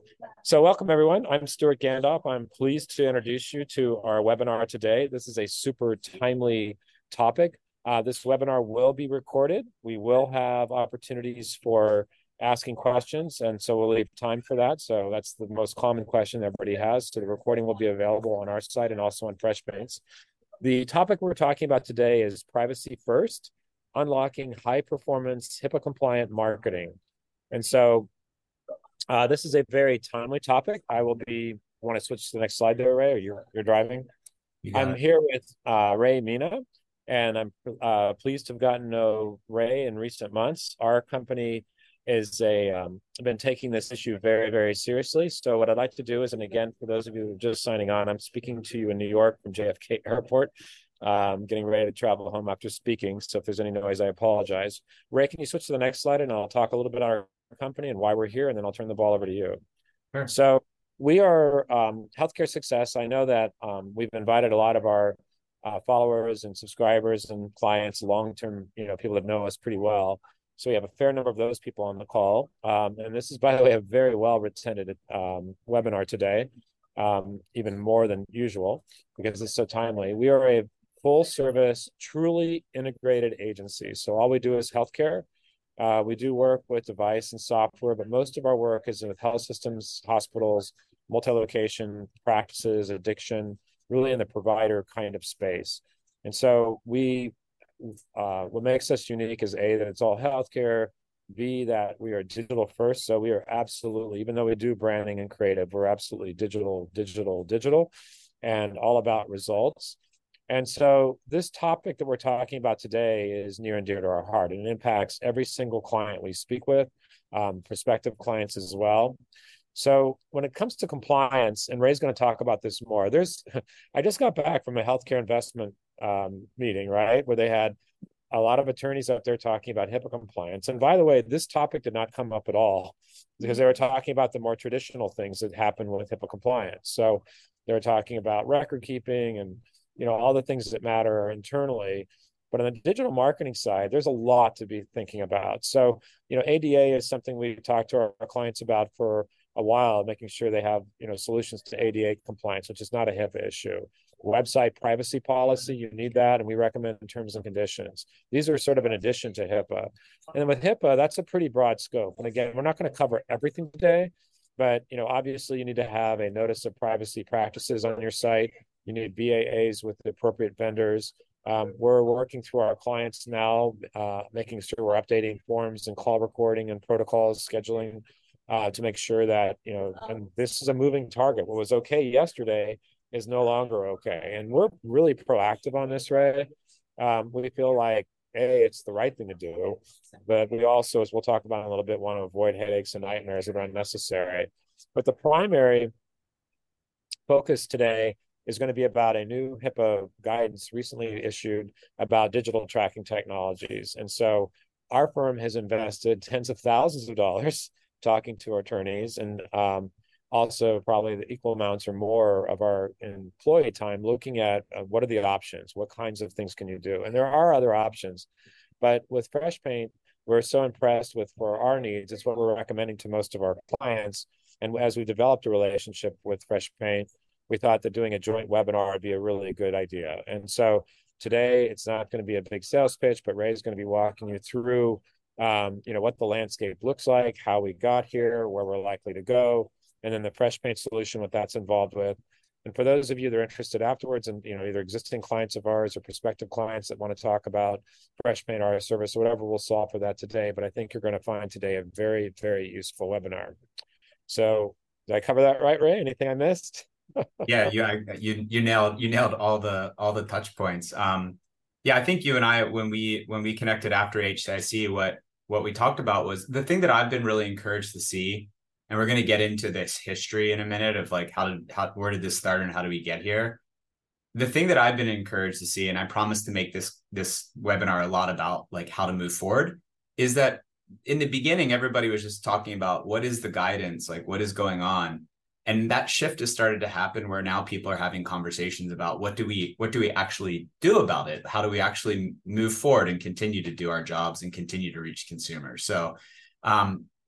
So welcome everyone. I'm Stuart Gandolf. I'm pleased to introduce you to our webinar today. This is a super timely topic. This webinar will be recorded. We will have opportunities for asking questions, and so we'll leave time for that. So that's the most common question everybody has. So the recording will be available on our site and also on FreshPaint's. The topic we're talking about today is privacy first, unlocking high performance HIPAA compliant marketing. And so this is a very timely topic. Want to switch to the next slide there, Ray, or you're driving? You got I'm it. here with Ray Mina, and I'm pleased to have gotten to know Ray in recent months. Our company is been taking this issue very, very seriously. So what I'd like to do is, and again, for those of you who are just signing on, I'm speaking to you in New York from JFK Airport. Getting ready to travel home after speaking. So if there's any noise, I apologize. Ray, can you switch to the next slide, and I'll talk a little bit about our company and why we're here, and then I'll turn the ball over to you. Sure. So we are Healthcare Success. I know that we've invited a lot of our followers and subscribers and clients, long-term, people that know us pretty well. So we have a fair number of those people on the call. And this is, by the way, a very well-attended webinar today, even more than usual, because it's so timely. We are a full-service, truly integrated agency. So all we do is healthcare. We do work with device and software, but most of our work is with health systems, hospitals, multi-location practices, addiction, really in the provider kind of space. And so what makes us unique is A, that it's all healthcare, B, that we are digital first. So we are absolutely, even though we do branding and creative, we're absolutely digital, and all about results. And so this topic that we're talking about today is near and dear to our heart, and it impacts every single client we speak with, prospective clients as well. So when it comes to compliance, and Ray's going to talk about this more, I just got back from a healthcare investment meeting, right, where they had a lot of attorneys up there talking about HIPAA compliance. And by the way, this topic did not come up at all because they were talking about the more traditional things that happen with HIPAA compliance. So they were talking about record keeping and all the things that matter internally. But on the digital marketing side, there's a lot to be thinking about. So, ADA is something we've talked to our clients about for a while, making sure they have, solutions to ADA compliance, which is not a HIPAA issue. Website privacy policy, you need that, and we recommend terms and conditions. These are sort of an addition to HIPAA. And with HIPAA, that's a pretty broad scope. And again, we're not going to cover everything today, but obviously you need to have a notice of privacy practices on your site. You need BAAs with the appropriate vendors. We're working through our clients now, making sure we're updating forms and call recording and protocols, scheduling, to make sure that, and this is a moving target. What was okay yesterday is no longer okay. And we're really proactive on this, Ray. We feel like, A, it's the right thing to do, but we also, as we'll talk about in a little bit, want to avoid headaches and nightmares that are unnecessary. But the primary focus today is going to be about a new HIPAA guidance recently issued about digital tracking technologies. And so our firm has invested tens of thousands of dollars talking to our attorneys, and also probably the equal amounts or more of our employee time looking at what are the options, what kinds of things can you do? And there are other options. But with FreshPaint, we're so impressed with, for our needs, it's what we're recommending to most of our clients. And as we developed a relationship with FreshPaint, we thought that doing a joint webinar would be a really good idea. And so today, it's not going to be a big sales pitch, but Ray's going to be walking you through, what the landscape looks like, how we got here, where we're likely to go, and then the FreshPaint solution, what that's involved with. And for those of you that are interested afterwards, and either existing clients of ours or prospective clients that want to talk about FreshPaint or our service or whatever, we'll solve for that today. But I think you're going to find today a very, very useful webinar. So did I cover that right, Ray? Anything I missed? Yeah, you nailed all the touch points. Yeah, I think you and I, when we connected after HCIC, what we talked about was the thing that I've been really encouraged to see, and we're going to get into this history in a minute of like where did this start and how do we get here. The thing that I've been encouraged to see, and I promise to make this webinar a lot about like how to move forward, is that in the beginning everybody was just talking about what is the guidance, like what is going on. And that shift has started to happen where now people are having conversations about what do we actually do about it? How do we actually move forward and continue to do our jobs and continue to reach consumers? So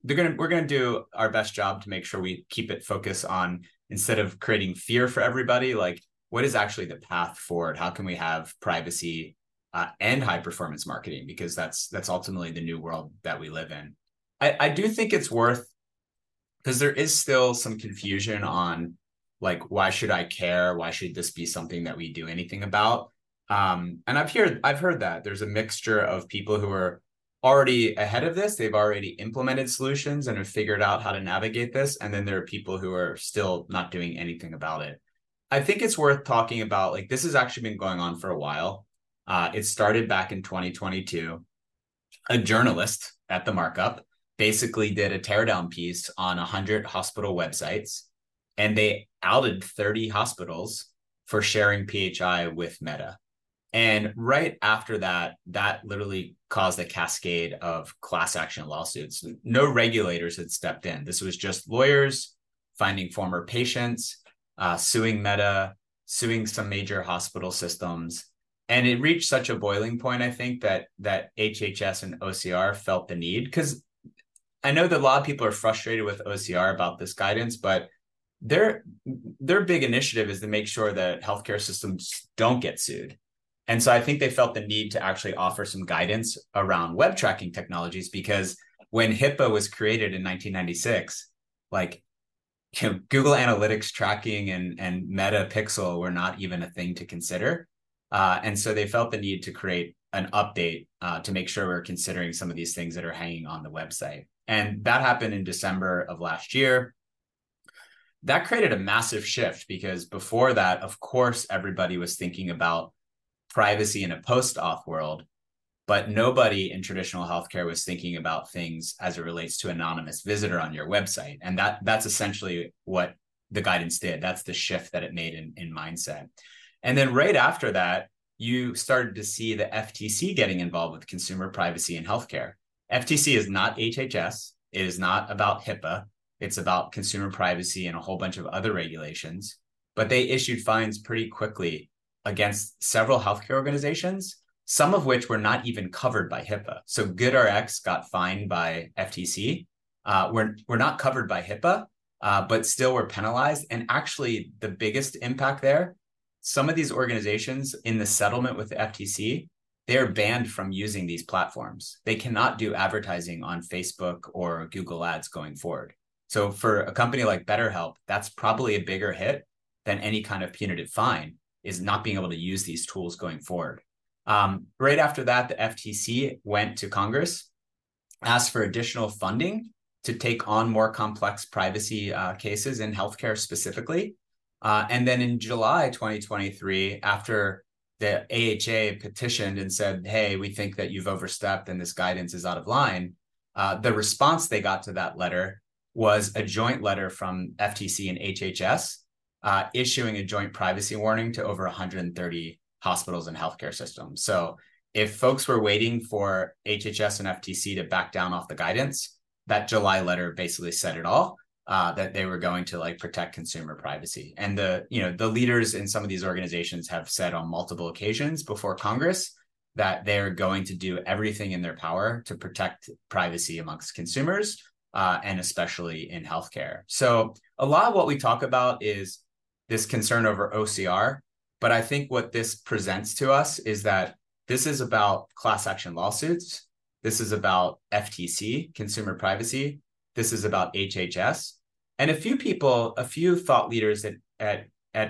we're gonna do our best job to make sure we keep it focused on, instead of creating fear for everybody, like what is actually the path forward? How can we have privacy and high performance marketing? Because that's ultimately the new world that we live in. I do think it's worth, because there is still some confusion on like, why should I care? Why should this be something that we do anything about? And I've heard that there's a mixture of people who are already ahead of this. They've already implemented solutions and have figured out how to navigate this. And then there are people who are still not doing anything about it. I think it's worth talking about, like, this has actually been going on for a while. It started back in 2022. A journalist at the Markup basically did a teardown piece on 100 hospital websites, and they outed 30 hospitals for sharing PHI with Meta. And right after that, that literally caused a cascade of class action lawsuits. No regulators had stepped in. This was just lawyers finding former patients, suing Meta, suing some major hospital systems. And it reached such a boiling point, I think, that HHS and OCR felt the need, because I know that a lot of people are frustrated with OCR about this guidance, but their big initiative is to make sure that healthcare systems don't get sued. And so I think they felt the need to actually offer some guidance around web tracking technologies, because when HIPAA was created in 1996, like, Google Analytics tracking and Meta Pixel were not even a thing to consider. And so they felt the need to create an update to make sure we're considering some of these things that are hanging on the website. And that happened in December of last year. That created a massive shift, because before that, of course, everybody was thinking about privacy in a post-auth world, but nobody in traditional healthcare was thinking about things as it relates to anonymous visitor on your website. And that's essentially what the guidance did. That's the shift that it made in mindset. And then right after that, you started to see the FTC getting involved with consumer privacy in healthcare. FTC is not HHS. It is not about HIPAA. It's about consumer privacy and a whole bunch of other regulations. But they issued fines pretty quickly against several healthcare organizations, some of which were not even covered by HIPAA. So GoodRx got fined by FTC. We're not covered by HIPAA, but still were penalized. And actually, the biggest impact there, some of these organizations in the settlement with the FTC, they're banned from using these platforms. They cannot do advertising on Facebook or Google Ads going forward. So for a company like BetterHelp, that's probably a bigger hit than any kind of punitive fine, is not being able to use these tools going forward. Right after that, the FTC went to Congress, asked for additional funding to take on more complex privacy cases in healthcare specifically. And then in July 2023, after the AHA petitioned and said, hey, we think that you've overstepped and this guidance is out of line, the response they got to that letter was a joint letter from FTC and HHS issuing a joint privacy warning to over 130 hospitals and healthcare systems. So if folks were waiting for HHS and FTC to back down off the guidance, that July letter basically said it all, that they were going to like protect consumer privacy. And the leaders in some of these organizations have said on multiple occasions before Congress that they're going to do everything in their power to protect privacy amongst consumers, and especially in healthcare. So a lot of what we talk about is this concern over OCR, but I think what this presents to us is that this is about class action lawsuits. This is about FTC, consumer privacy. This is about HHS. And a few thought leaders at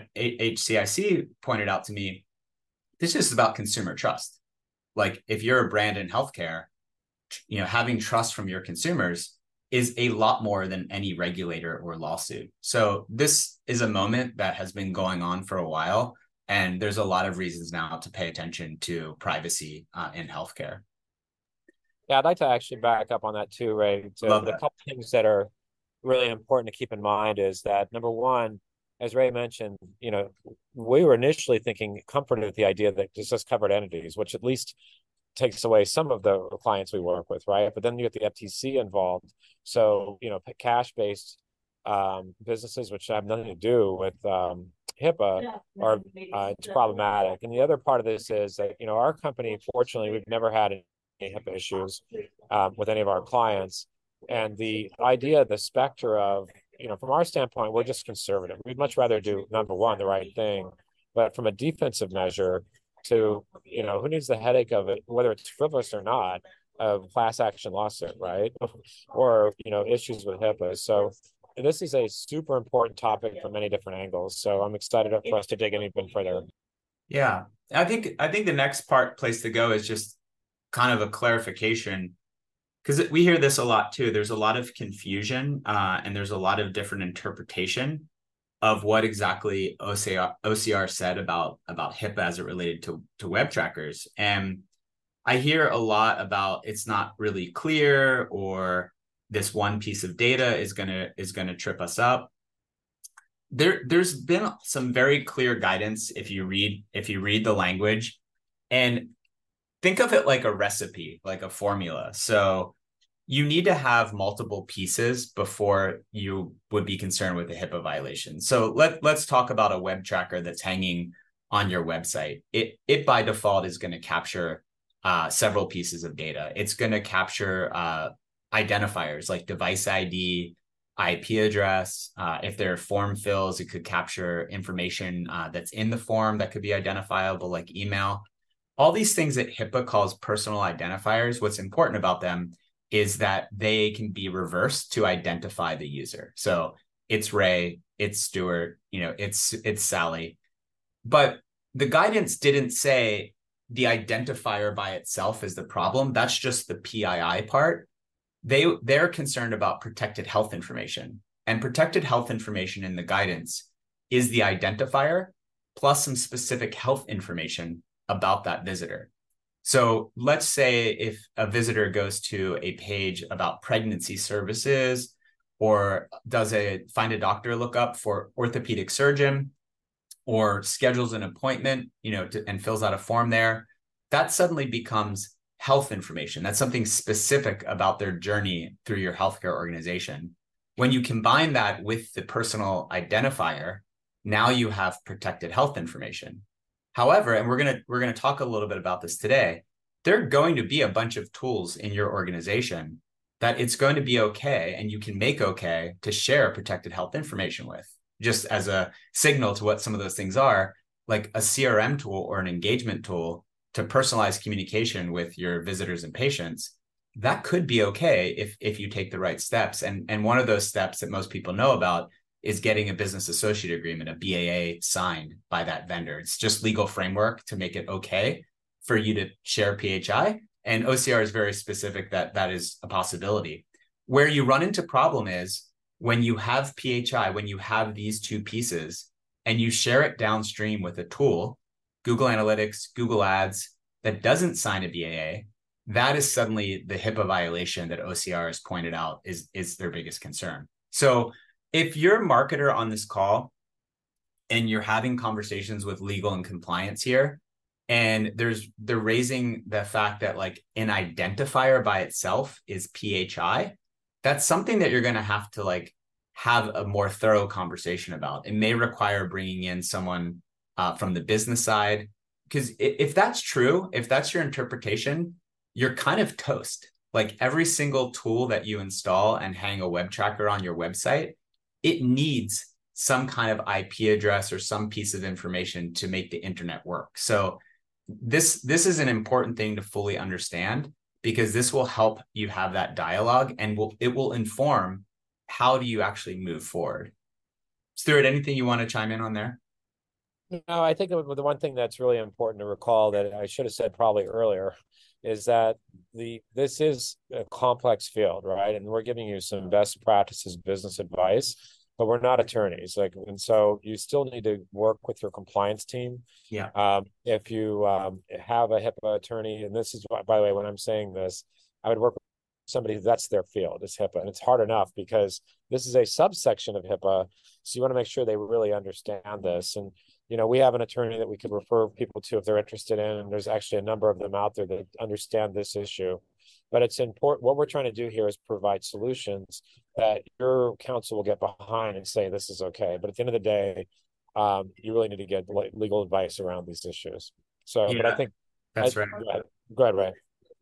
HCIC pointed out to me, this is about consumer trust. Like, if you're a brand in healthcare, having trust from your consumers is a lot more than any regulator or lawsuit. So this is a moment that has been going on for a while, and there's a lot of reasons now to pay attention to privacy in healthcare. Yeah, I'd like to actually back up on that too, Ray. So the couple things that are really important to keep in mind is that, number one, as Ray mentioned, we were initially comforted with the idea that this just covered entities, which at least takes away some of the clients we work with, right? But then you get the FTC involved. So, cash-based businesses, which have nothing to do with HIPAA, are it's problematic. And the other part of this is that, our company, fortunately, we've never had any HIPAA issues with any of our clients. And the idea, the specter of, from our standpoint, we're just conservative. We'd much rather do, number one, the right thing. But from a defensive measure to, who needs the headache of it, whether it's frivolous or not, of class action lawsuit, right? Or, issues with HIPAA. So this is a super important topic from many different angles. So I'm excited for us to dig in even further. Yeah. I think the next place to go is just kind of a clarification, because we hear this a lot too. There's a lot of confusion, and there's a lot of different interpretation of what exactly OCR said about HIPAA as it related to web trackers. And I hear a lot about it's not really clear, or this one piece of data is gonna trip us up. There's been some very clear guidance if you read the language, and think of it like a recipe, like a formula. So you need to have multiple pieces before you would be concerned with a HIPAA violation. So let's talk about a web tracker that's hanging on your website. It by default is going to capture several pieces of data. It's going to capture identifiers like device ID, IP address. If there are form fills, it could capture information that's in the form that could be identifiable, like email. All these things that HIPAA calls personal identifiers, what's important about them is that they can be reversed to identify the user. So it's Ray, it's Stuart, it's Sally. But the guidance didn't say the identifier by itself is the problem. That's just the PII part. They're concerned about protected health information. And protected health information in the guidance is the identifier plus some specific health information about that visitor. So let's say if a visitor goes to a page about pregnancy services, or does find a doctor lookup for orthopedic surgeon, or schedules an appointment, and fills out a form there, that suddenly becomes health information. That's something specific about their journey through your healthcare organization. When you combine that with the personal identifier, now you have protected health information. However, and we're gonna talk a little bit about this today, there are going to be a bunch of tools in your organization that it's going to be okay, and you can make okay to share protected health information with. Just as a signal to what some of those things are, like a CRM tool or an engagement tool to personalize communication with your visitors and patients, that could be okay if you take the right steps. And one of those steps that most people know about is getting a business associate agreement, a BAA, signed by that vendor. It's just legal framework to make it okay for you to share PHI. And OCR is very specific that is a possibility. Where you run into problem is when you have PHI, when you have these two pieces and you share it downstream with a tool, Google Analytics, Google Ads, that doesn't sign a BAA, that is suddenly the HIPAA violation that OCR has pointed out is their biggest concern. So if you're a marketer on this call and you're having conversations with legal and compliance here, and they're raising the fact that like an identifier by itself is PHI, that's something that you're going to have a more thorough conversation about. It may require bringing in someone from the business side, because if that's true, if that's your interpretation, you're kind of toast. Like every single tool that you install and hang a web tracker on your website, it needs some kind of IP address or some piece of information to make the internet work. So this is an important thing to fully understand, because this will help you have that dialogue, and it will inform how do you actually move forward. Stuart, anything you want to chime in on there? No, I think the one thing that's really important to recall that I should have said probably earlier is that this is a complex field, right? And we're giving you some best practices business advice, but we're not attorneys. And so you still need to work with your compliance team. Yeah. If you have a HIPAA attorney, and this is, by the way, when I'm saying this, I would work with somebody that's their field, is HIPAA. And it's hard enough because this is a subsection of HIPAA. So you want to make sure they really understand this. And we have an attorney that we could refer people to if they're interested in, and there's actually a number of them out there that understand this issue. But it's important. What we're trying to do here is provide solutions that your counsel will get behind and say this is okay. But at the end of the day, you really need to get legal advice around these issues. So, yeah, but I think that's right. Go ahead, Ray.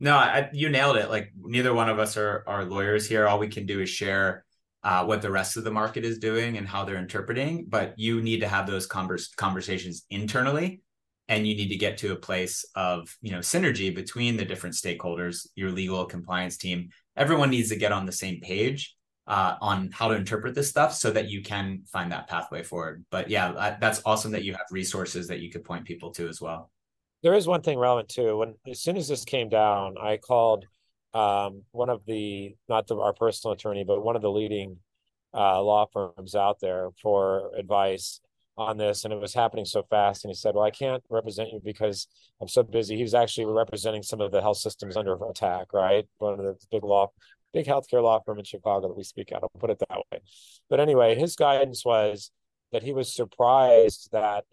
No, you nailed it. Like neither one of us are lawyers here. All we can do is share what the rest of the market is doing and how they're interpreting. But you need to have those conversations internally, and you need to get to a place of synergy between the different stakeholders, your legal compliance team. Everyone needs to get on the same page on how to interpret this stuff so that you can find that pathway forward. But yeah, that's awesome that you have resources that you could point people to as well. There is one thing relevant too. When as soon as this came down, I called one of the not the, our personal attorney, but one of the leading law firms out there for advice on this, and it was happening so fast. And he said, "Well, I can't represent you because I'm so busy." He was actually representing some of the health systems under attack, right? One of the big healthcare law firm in Chicago that we speak at. I'll put it that way. But anyway, his guidance was that he was surprised that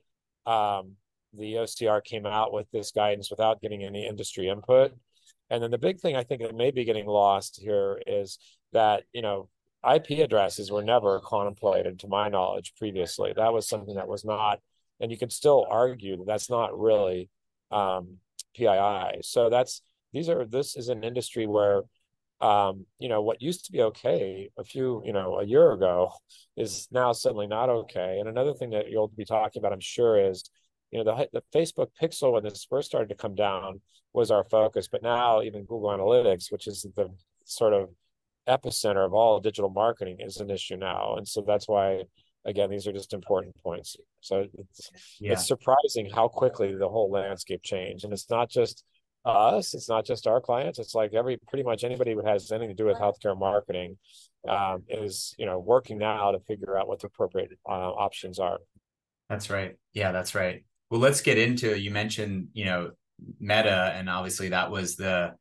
the OCR came out with this guidance without getting any industry input. And then the big thing I think that may be getting lost here is that, IP addresses were never contemplated, to my knowledge, previously. That was something that was not, and you could still argue that that's not really PII. So this is an industry where, what used to be okay a year ago is now suddenly not okay. And another thing that you'll be talking about, I'm sure, is the Facebook pixel when this first started to come down was our focus, but now even Google Analytics, which is the sort of epicenter of all digital marketing, is an issue now. And so that's why, again, these are just important points. So it's surprising how quickly the whole landscape changed. And it's not just us, it's not just our clients. It's like pretty much anybody who has anything to do with healthcare marketing is working now to figure out what the appropriate options are. That's right. Yeah, that's right. Well, let's get into, you mentioned, Meta, and obviously that was the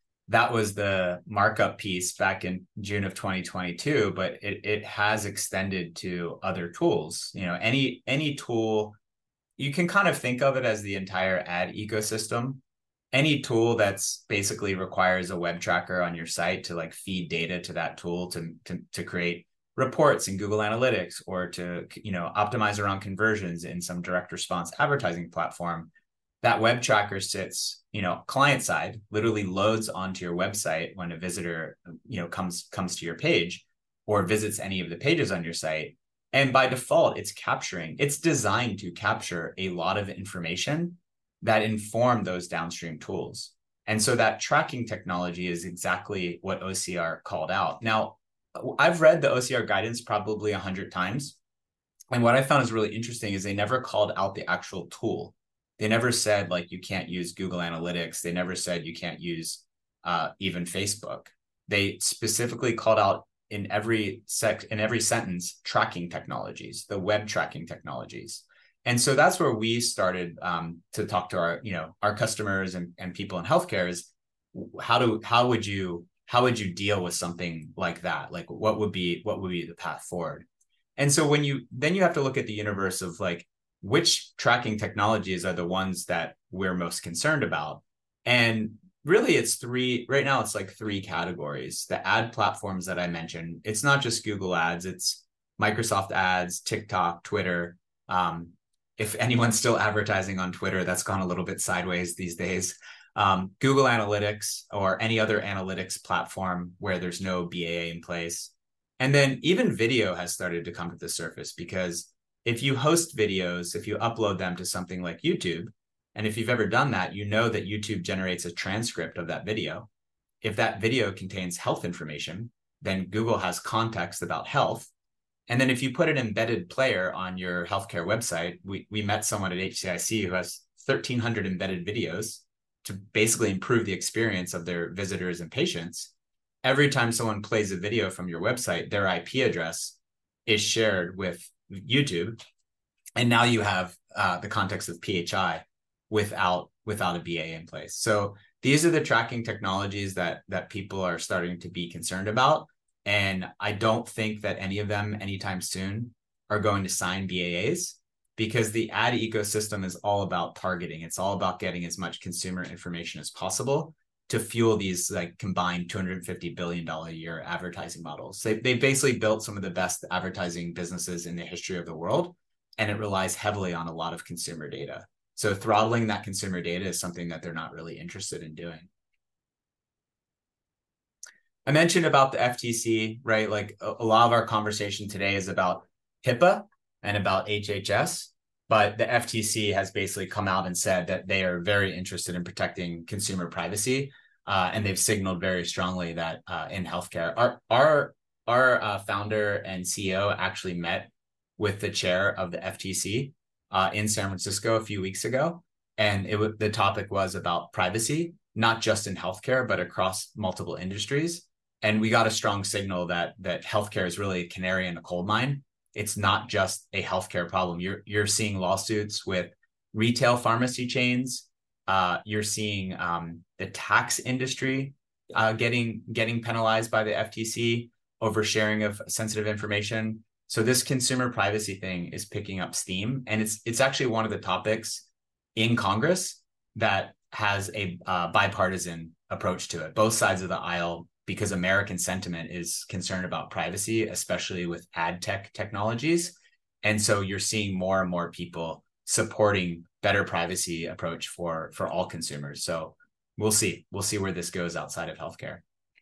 markup piece back in June of 2022, but it has extended to other tools. Any tool, you can kind of think of it as the entire ad ecosystem. Any tool that's basically requires a web tracker on your site to like feed data to that tool to create reports in Google Analytics, or to optimize around conversions in some direct response advertising platform. That web tracker sits client side, literally loads onto your website when a visitor comes to your page or visits any of the pages on your site. And by default, it's designed to capture a lot of information that inform those downstream tools. And so that tracking technology is exactly what OCR called out. Now, I've read the OCR guidance probably 100 times. And what I found is really interesting is they never called out the actual tool. They never said like you can't use Google Analytics. They never said you can't use even Facebook. They specifically called out in every sentence tracking technologies, the web tracking technologies. And so that's where we started to talk to our customers and people in healthcare is how would you deal with something like that? Like what would be the path forward? And so you have to look at the universe of like, which tracking technologies are the ones that we're most concerned about. And really right now it's like three categories. The ad platforms that I mentioned, it's not just Google Ads, it's Microsoft Ads, TikTok, Twitter. If anyone's still advertising on Twitter, that's gone a little bit sideways these days. Google Analytics or any other analytics platform where there's no BAA in place. And then even video has started to come to the surface, because if you host videos, if you upload them to something like YouTube, and if you've ever done that, you know that YouTube generates a transcript of that video. If that video contains health information, then Google has context about health. And then if you put an embedded player on your healthcare website, we met someone at HCIC who has 1,300 embedded videos to basically improve the experience of their visitors and patients. Every time someone plays a video from your website, their IP address is shared with YouTube. And now you have the context of PHI without a BA in place. So these are the tracking technologies that people are starting to be concerned about. And I don't think that any of them anytime soon are going to sign BAAs, because the ad ecosystem is all about targeting. It's all about getting as much consumer information as possible to fuel these like combined $250 billion a year advertising models. They basically built some of the best advertising businesses in the history of the world, and it relies heavily on a lot of consumer data. So throttling that consumer data is something that they're not really interested in doing. I mentioned about the FTC, right? Like a lot of our conversation today is about HIPAA and about HHS, but the FTC has basically come out and said that they are very interested in protecting consumer privacy, and they've signaled very strongly that in healthcare, our founder and CEO actually met with the chair of the FTC in San Francisco a few weeks ago, and the topic was about privacy, not just in healthcare but across multiple industries. And we got a strong signal that healthcare is really a canary in a coal mine. It's not just a healthcare problem. You're seeing lawsuits with retail pharmacy chains. You're seeing the tax industry getting penalized by the FTC over sharing of sensitive information. So this consumer privacy thing is picking up steam, and it's actually one of the topics in Congress that has a bipartisan approach to it. Both sides of the aisle, because American sentiment is concerned about privacy, especially with ad tech technologies. And so you're seeing more and more people supporting better privacy approach for all consumers. So we'll see where this goes outside of healthcare.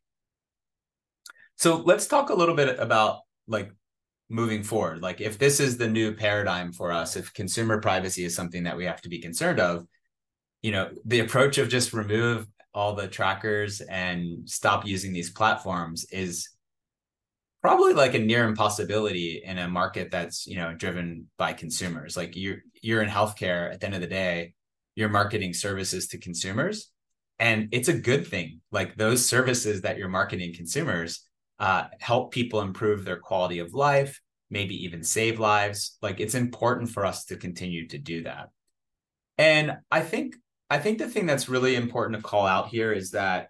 So let's talk a little bit about like moving forward. Like if this is the new paradigm for us, if consumer privacy is something that we have to be concerned of, the approach of just remove all the trackers and stop using these platforms is probably like a near impossibility in a market that's, driven by consumers. Like you're in healthcare, at the end of the day, you're marketing services to consumers, and it's a good thing. Like those services that you're marketing consumers help people improve their quality of life, maybe even save lives. Like it's important for us to continue to do that. And I think the thing that's really important to call out here is that,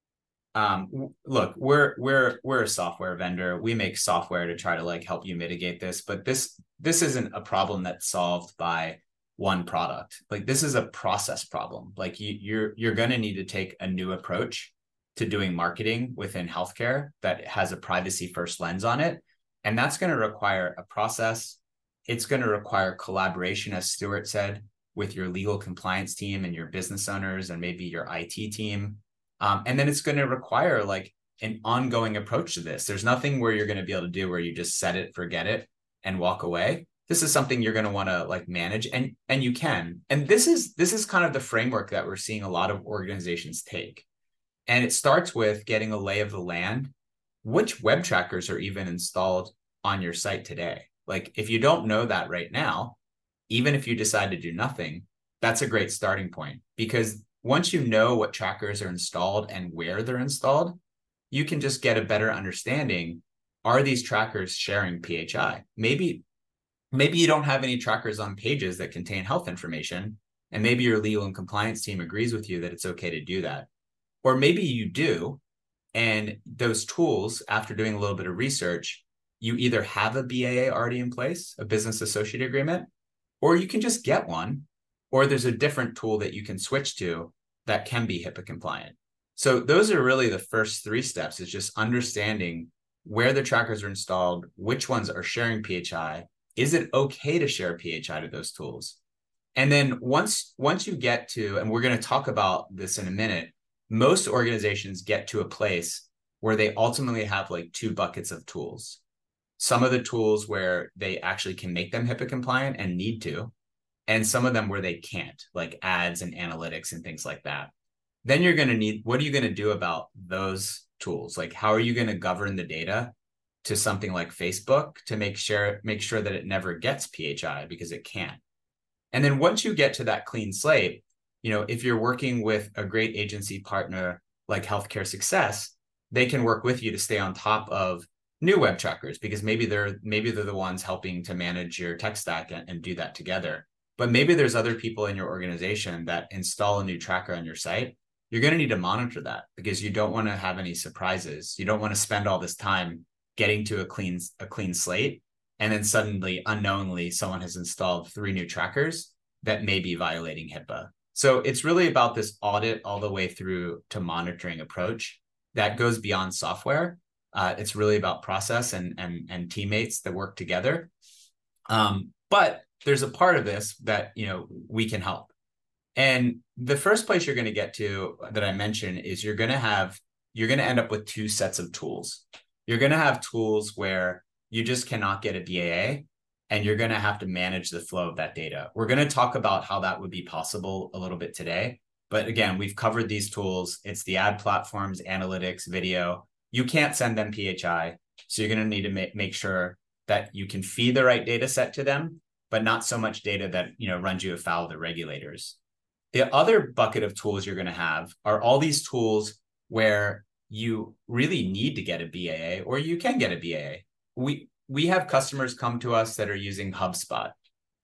look, we're a software vendor. We make software to try to like help you mitigate this, but this isn't a problem that's solved by one product. Like this is a process problem. Like you're going to need to take a new approach to doing marketing within healthcare that has a privacy first lens on it. And that's going to require a process. It's going to require collaboration, as Stuart said, with your legal compliance team and your business owners and maybe your IT team. And then it's going to require like an ongoing approach to this. There's nothing where you're going to be able to do where you just set it, forget it, and walk away. This is something you're going to want to like manage, and you can. And this is kind of the framework that we're seeing a lot of organizations take. And it starts with getting a lay of the land. Which web trackers are even installed on your site today? Like if you don't know that right now, even if you decide to do nothing, that's a great starting point, because once you know what trackers are installed and where they're installed, you can just get a better understanding. Are these trackers sharing PHI? Maybe you don't have any trackers on pages that contain health information, and maybe your legal and compliance team agrees with you that it's okay to do that. Or maybe you do, and those tools, after doing a little bit of research, you either have a BAA already in place, a business associate agreement, or you can just get one, or there's a different tool that you can switch to that can be HIPAA compliant. So those are really the first three steps, is just understanding where the trackers are installed, which ones are sharing PHI, is it okay to share PHI to those tools? And then once you get to, and we're going to talk about this in a minute, most organizations get to a place where they ultimately have like two buckets of tools. Some of the tools where they actually can make them HIPAA compliant and need to, and some of them where they can't, like ads and analytics and things like that. Then you're going to need, what are you going to do about those tools? Like, how are you going to govern the data to something like Facebook to make sure that it never gets PHI, because it can't. And then once you get to that clean slate, if you're working with a great agency partner like Healthcare Success, they can work with you to stay on top of new web trackers, because maybe they're the ones helping to manage your tech stack and do that together. But maybe there's other people in your organization that install a new tracker on your site. You're going to need to monitor that, because you don't want to have any surprises. You don't want to spend all this time getting to a clean slate, and then suddenly, unknowingly, someone has installed 3 new trackers that may be violating HIPAA. So it's really about this audit all the way through to monitoring approach that goes beyond software. It's really about process and teammates that work together. But there's a part of this that, we can help. And the first place you're going to get to that I mentioned is you're going to have you're going to end up with two sets of tools. You're going to have tools where you just cannot get a BAA, and you're going to have to manage the flow of that data. We're going to talk about how that would be possible a little bit today. But again, we've covered these tools. It's the ad platforms, analytics, video. You can't send them PHI. So you're going to need to make sure that you can feed the right data set to them, but not so much data that, runs you afoul of the regulators. The other bucket of tools you're going to have are all these tools where you really need to get a BAA, or you can get a BAA. We have customers come to us that are using HubSpot.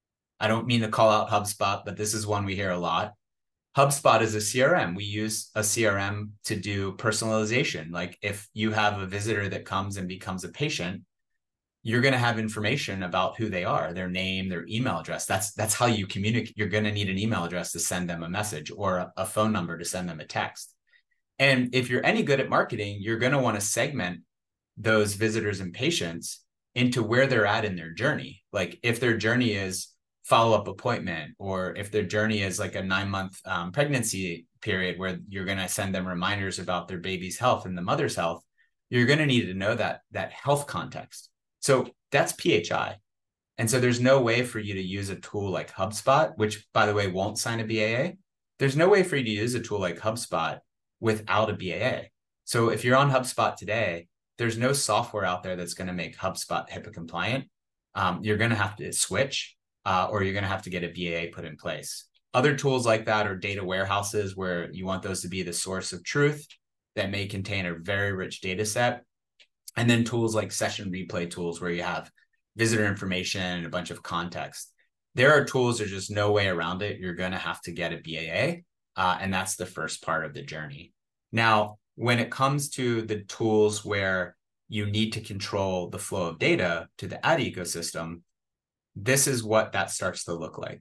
I don't mean to call out HubSpot, but this is one we hear a lot. HubSpot is a CRM. We use a CRM to do personalization. Like if you have a visitor that comes and becomes a patient, you're going to have information about who they are, their name, their email address. That's how you communicate. You're going to need an email address to send them a message, or a phone number to send them a text. And if you're any good at marketing, you're going to want to segment those visitors and patients into where they're at in their journey. Like if their journey is follow-up appointment, or if their journey is like a 9-month pregnancy period where you're going to send them reminders about their baby's health and the mother's health, you're going to need to know that health context. So that's PHI. And so there's no way for you to use a tool like HubSpot, which by the way, won't sign a BAA. There's no way for you to use a tool like HubSpot without a BAA. So if you're on HubSpot today, there's no software out there that's going to make HubSpot HIPAA compliant. You're going to have to switch, or you're going to have to get a BAA put in place. Other tools like that are data warehouses, where you want those to be the source of truth that may contain a very rich data set. And then tools like session replay tools, where you have visitor information and a bunch of context. There are tools, there's just no way around it. You're going to have to get a BAA. And that's the first part of the journey. Now, when it comes to the tools where you need to control the flow of data to the ad ecosystem, this is what that starts to look like.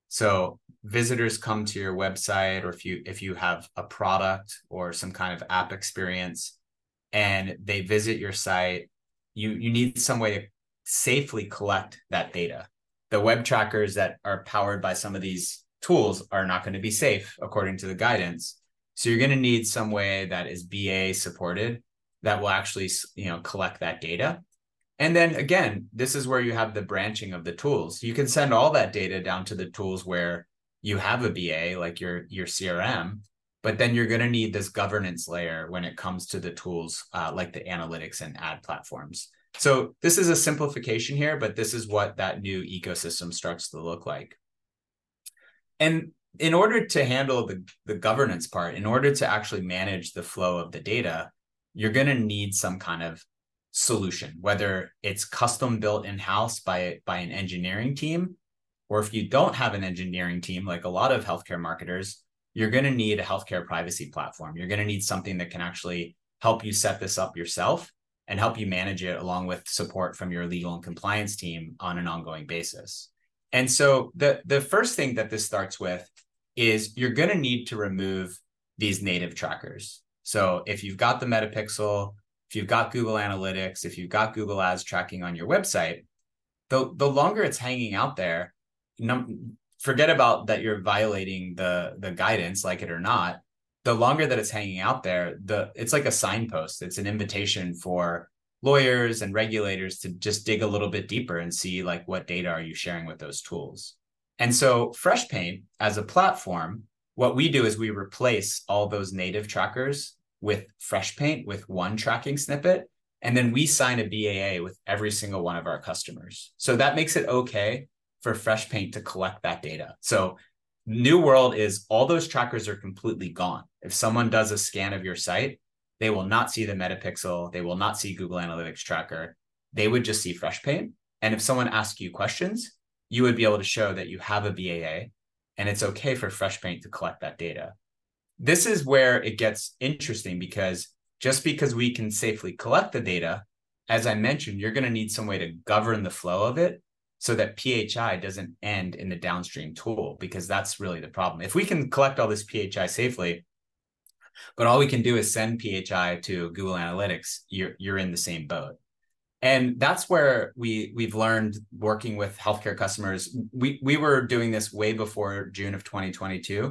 So visitors come to your website, or if you have a product or some kind of app experience and they visit your site, you need some way to safely collect that data. The web trackers that are powered by some of these tools are not going to be safe according to the guidance. So you're going to need some way that is BA supported that will actually, collect that data. And then again, this is where you have the branching of the tools. You can send all that data down to the tools where you have a BA, like your CRM, but then you're going to need this governance layer when it comes to the tools like the analytics and ad platforms. So this is a simplification here, but this is what that new ecosystem starts to look like. And in order to handle the governance part, in order to actually manage the flow of the data, you're going to need some kind of solution, whether it's custom built in-house by an engineering team, or if you don't have an engineering team, like a lot of healthcare marketers, you're going to need a healthcare privacy platform. You're going to need something that can actually help you set this up yourself and help you manage it, along with support from your legal and compliance team on an ongoing basis. And so the first thing that this starts with is you're going to need to remove these native trackers. So if you've got the Metapixel, if you've got Google Analytics, if you've got Google Ads tracking on your website, the longer it's hanging out there, forget about that you're violating the guidance, like it or not. The longer that it's hanging out there, it's like a signpost. It's an invitation for lawyers and regulators to just dig a little bit deeper and see, like, what data are you sharing with those tools. And so Freshpaint as a platform, what we do is we replace all those native trackers with Freshpaint with one tracking snippet. And then we sign a BAA with every single one of our customers. So that makes it okay for Freshpaint to collect that data. So new world is all those trackers are completely gone. If someone does a scan of your site, they will not see the Metapixel. They will not see Google Analytics tracker. They would just see Freshpaint. And if someone asks you questions, you would be able to show that you have a BAA, and it's okay for Freshpaint to collect that data. This is where it gets interesting, because just because we can safely collect the data, as I mentioned, you're going to need some way to govern the flow of it so that PHI doesn't end in the downstream tool, because that's really the problem. If we can collect all this PHI safely, but all we can do is send PHI to Google Analytics, you're in the same boat. And that's where we've learned, working with healthcare customers. We were doing this way before June of 2022.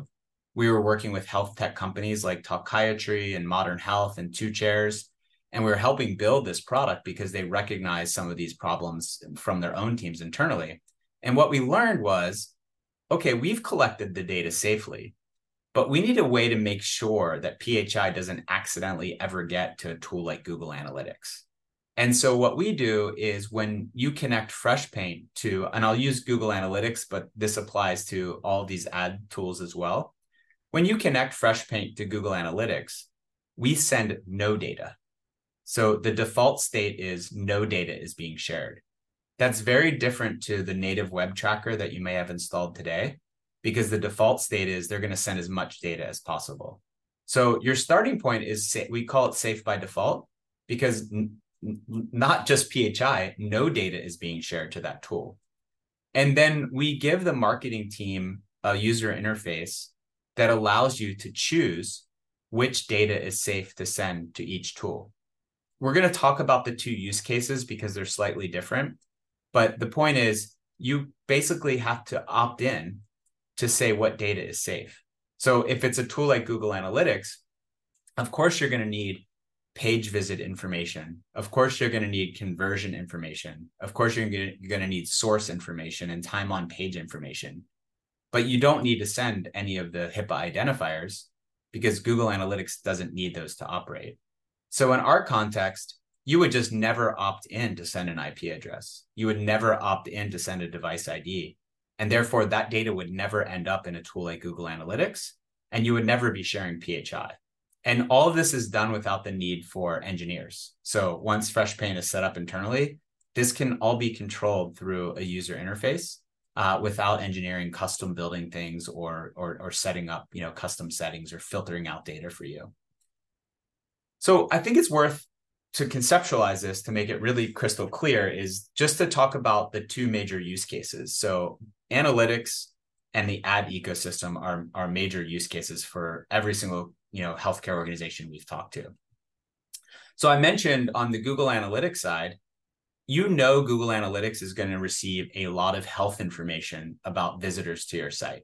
we were working with health tech companies like Talkiatry and Modern Health and Two Chairs, and we were helping build this product because they recognized some of these problems from their own teams internally. And what we learned was, okay, we've collected the data safely, but we need a way to make sure that PHI doesn't accidentally ever get to a tool like Google Analytics. And so what we do is when you connect FreshPaint to, and I'll use Google Analytics, but this applies to all these ad tools as well. When you connect FreshPaint to Google Analytics, we send no data. So the default state is no data is being shared. That's very different to the native web tracker that you may have installed today, because the default state is they're going to send as much data as possible. So your starting point is, we call it safe by default, because not just PHI, no data is being shared to that tool. And then we give the marketing team a user interface that allows you to choose which data is safe to send to each tool. We're going to talk about the two use cases because they're slightly different. But the point is, you basically have to opt in to say what data is safe. So if it's a tool like Google Analytics, of course, you're going to need page visit information. Of course, you're going to need conversion information. Of course, you're going to need source information and time on page information. But you don't need to send any of the HIPAA identifiers because Google Analytics doesn't need those to operate. So in our context, you would just never opt in to send an IP address. You would never opt in to send a device ID. And therefore, that data would never end up in a tool like Google Analytics, and you would never be sharing PHI. And all of this is done without the need for engineers. So once FreshPaint is set up internally, this can all be controlled through a user interface without engineering custom building things or setting up custom settings or filtering out data for you. So I think it's worth to conceptualize this to make it really crystal clear is just to talk about the two major use cases. So analytics and the ad ecosystem are major use cases for every single healthcare organization we've talked to. So I mentioned on the Google Analytics side, Google Analytics is going to receive a lot of health information about visitors to your site.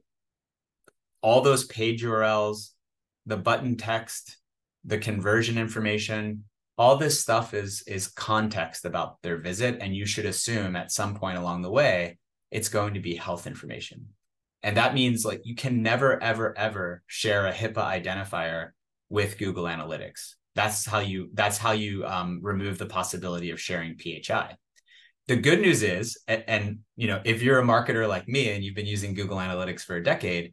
All those page URLs, the button text, the conversion information, all this stuff is context about their visit, and you should assume at some point along the way, it's going to be health information. And that means like you can never, ever, ever share a HIPAA identifier with Google Analytics. That's how you remove the possibility of sharing PHI. The good news is, and if you're a marketer like me and you've been using Google Analytics for a decade,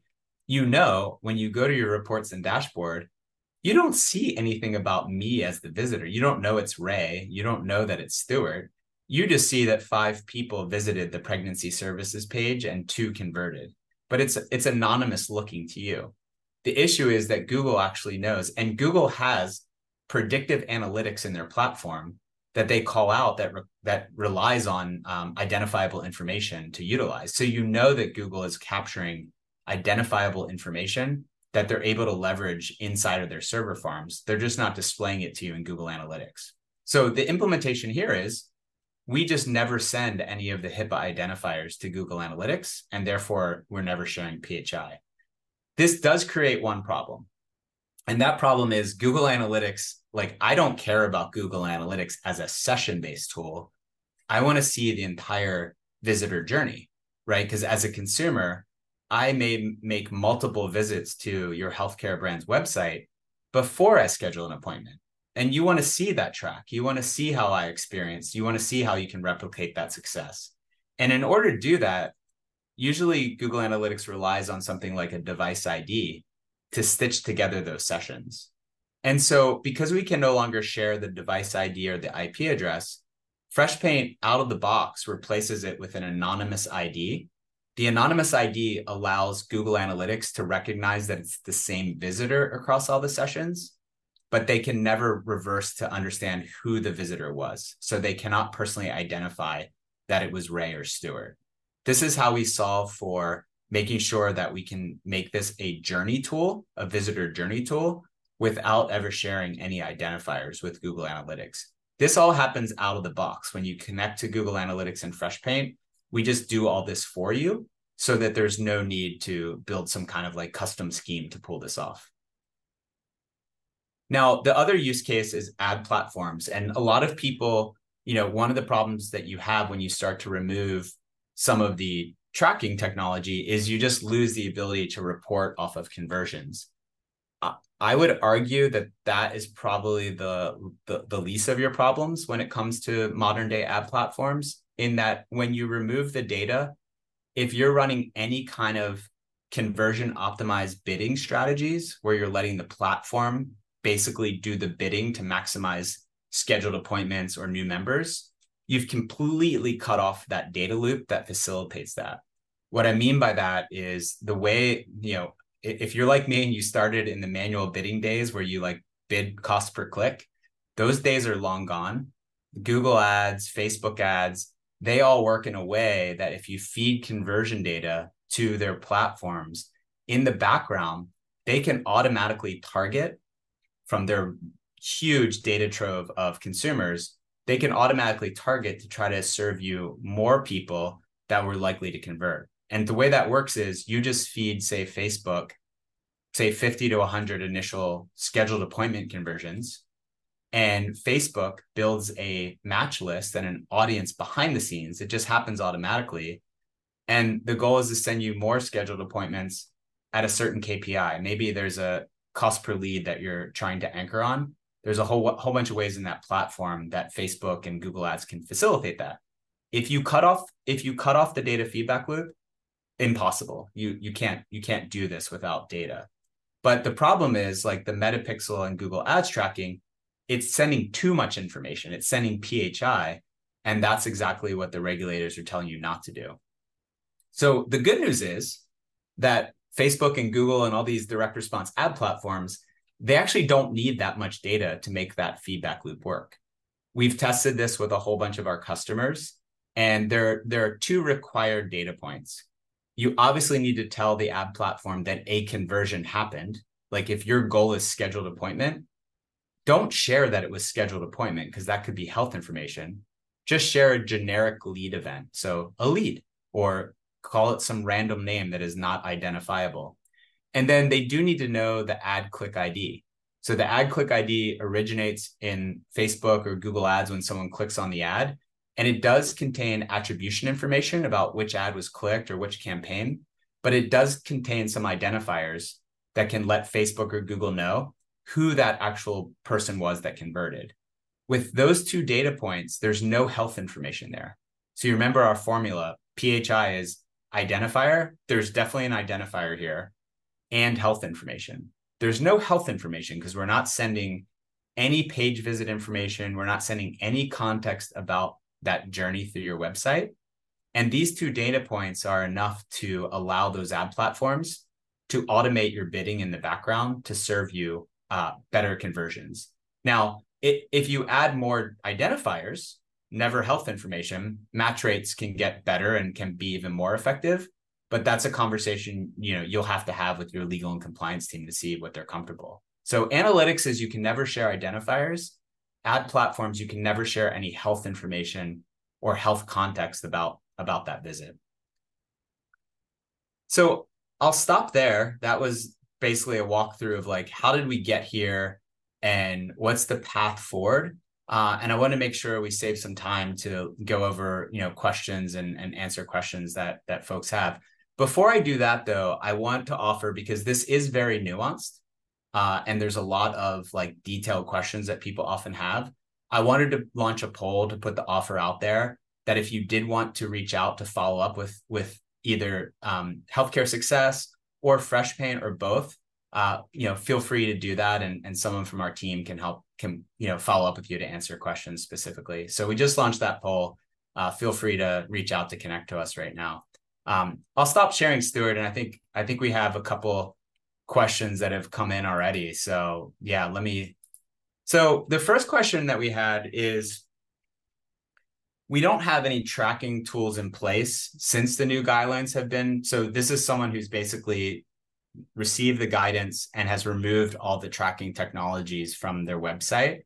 when you go to your reports and dashboard, you don't see anything about me as the visitor. You don't know it's Ray. You don't know that it's Stuart. You just see that 5 people visited the pregnancy services page and 2 converted. But it's anonymous looking to you. The issue is that Google actually knows, and Google has predictive analytics in their platform that they call out that relies on identifiable information to utilize. So that Google is capturing identifiable information that they're able to leverage inside of their server farms. They're just not displaying it to you in Google Analytics. So the implementation here is we just never send any of the HIPAA identifiers to Google Analytics, and therefore we're never sharing PHI. This does create one problem. And that problem is Google Analytics, I don't care about Google Analytics as a session-based tool. I want to see the entire visitor journey, right? Because as a consumer, I may make multiple visits to your healthcare brand's website before I schedule an appointment. And you want to see that track. You want to see how I experienced. You want to see how you can replicate that success. And in order to do that, usually Google Analytics relies on something like a device ID to stitch together those sessions. And so because we can no longer share the device ID or the IP address, FreshPaint out of the box replaces it with an anonymous ID. The anonymous ID allows Google Analytics to recognize that it's the same visitor across all the sessions, but they can never reverse to understand who the visitor was. So they cannot personally identify that it was Ray or Stuart. This is how we solve for making sure that we can make this a journey tool, a visitor journey tool, without ever sharing any identifiers with Google Analytics. This all happens out of the box. When you connect to Google Analytics and FreshPaint, we just do all this for you. so that there's no need to build some kind of like custom scheme to pull this off. Now, the other use case is ad platforms. And a lot of people, one of the problems that you have when you start to remove some of the tracking technology is you just lose the ability to report off of conversions. I would argue that that is probably the least of your problems when it comes to modern day ad platforms, in that when you remove the data, if you're running any kind of conversion optimized bidding strategies where you're letting the platform basically do the bidding to maximize scheduled appointments or new members, you've completely cut off that data loop that facilitates that. What I mean by that is the way, if you're like me and you started in the manual bidding days where you like bid cost per click, those days are long gone. Google ads, Facebook ads, they all work in a way that if you feed conversion data to their platforms in the background, they can automatically target from their huge data trove of consumers. They can automatically target to try to serve you more people that were likely to convert. And the way that works is you just feed, say, Facebook, say 50 to 100 initial scheduled appointment conversions, and Facebook builds a match list and an audience behind the scenes. It just happens automatically. And the goal is to send you more scheduled appointments at a certain KPI. Maybe there's a cost per lead that you're trying to anchor on. There's a whole bunch of ways in that platform that Facebook and Google Ads can facilitate that. If you cut off the data feedback loop, impossible. You can't do this without data. But the problem is, like the Metapixel and Google Ads tracking, it's sending too much information. It's sending PHI, and that's exactly what the regulators are telling you not to do. So the good news is that Facebook and Google and all these direct response ad platforms, they actually don't need that much data to make that feedback loop work. We've tested this with a whole bunch of our customers, and there are two required data points. You obviously need to tell the ad platform that a conversion happened. Like if your goal is scheduled appointment, don't share that it was scheduled appointment because that could be health information. Just share a generic lead event. So a lead, or call it some random name that is not identifiable. And then they do need to know the ad click ID. So the ad click ID originates in Facebook or Google Ads when someone clicks on the ad. And it does contain attribution information about which ad was clicked or which campaign, but it does contain some identifiers that can let Facebook or Google know who that actual person was that converted. With those two data points, there's no health information there. So you remember our formula, PHI is identifier. There's definitely an identifier here, and health information. There's no health information because we're not sending any page visit information. We're not sending any context about that journey through your website. And these two data points are enough to allow those ad platforms to automate your bidding in the background to serve you better conversions. Now, if you add more identifiers, never health information, match rates can get better and can be even more effective. But that's a conversation you'll have to have with your legal and compliance team to see what they're comfortable. So analytics is you can never share identifiers. Ad platforms, you can never share any health information or health context about that visit. So I'll stop there. That was basically a walkthrough of like, how did we get here and what's the path forward? And I want to make sure we save some time to go over, questions and answer questions that folks have. Before I do that, though, I want to offer, because this is very nuanced, and there's a lot of like detailed questions that people often have. I wanted to launch a poll to put the offer out there that if you did want to reach out to follow up with either Healthcare Success or Freshpaint or both, feel free to do that, and someone from our team can follow up with you to answer questions specifically. So we just launched that poll. Feel free to reach out to connect to us right now. I'll stop sharing, Stuart, and I think we have a couple questions that have come in already. So yeah, so the first question that we had is, we don't have any tracking tools in place since the new guidelines have been. So this is someone who's basically received the guidance and has removed all the tracking technologies from their website.